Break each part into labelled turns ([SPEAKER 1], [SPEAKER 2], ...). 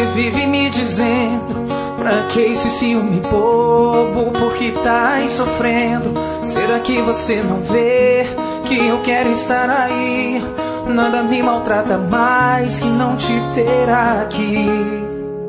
[SPEAKER 1] vive me dizendo: pra que esse ciúme bobo? Por que tá aí sofrendo? Será que você não vê que eu quero estar aí? Nada me maltrata mais que não te ter aqui.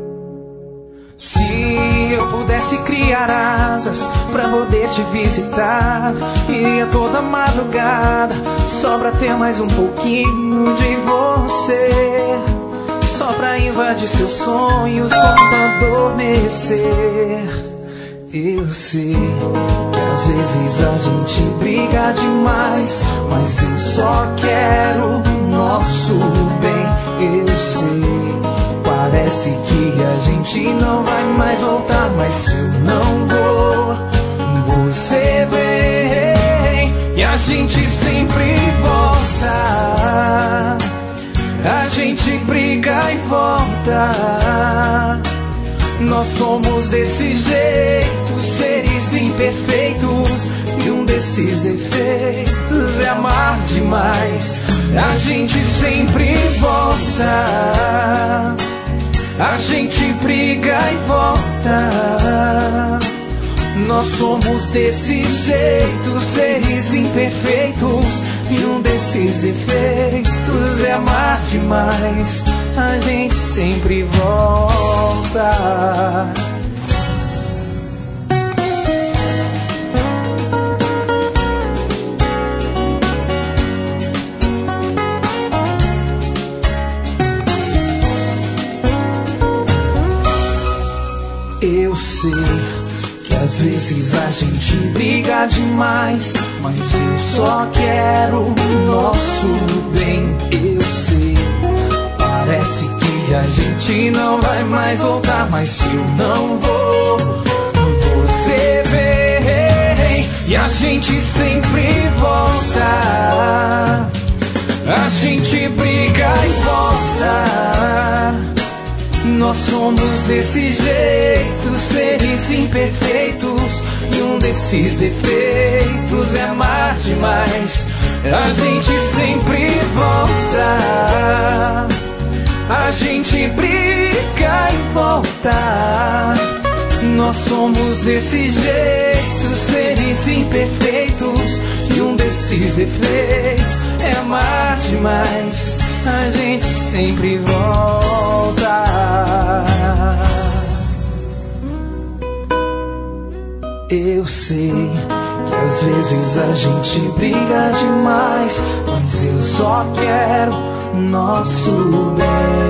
[SPEAKER 1] Se eu pudesse criar asas pra poder te visitar, iria toda madrugada só pra ter mais um pouquinho de você, só pra invadir seus sonhos quando adormecer. Eu sei que às vezes a gente briga demais, mas eu só quero nosso bem. Eu sei, parece que a gente não vai mais voltar, mas se eu não vou, você vem e a gente sempre volta. A gente briga e volta. Nós somos desse jeito, seres imperfeitos, e um desses defeitos é amar demais. A gente sempre volta. A gente briga e volta. Nós somos desse jeito, seres imperfeitos, e um desses efeitos é amar demais. A gente sempre volta. Eu sei que às vezes a gente briga demais, mas eu só quero o nosso bem. Eu sei, parece que a gente não vai mais voltar, mas se eu não vou, você vem e a gente sempre volta. A gente briga e volta. Nós somos desse jeito, seres imperfeitos, e um desses defeitos é amar demais. A gente sempre volta. A gente briga e volta. Nós somos desse jeito, seres imperfeitos, e um desses defeitos é amar demais. A gente sempre volta. Eu sei que às vezes a gente briga demais, mas eu só quero nosso bem.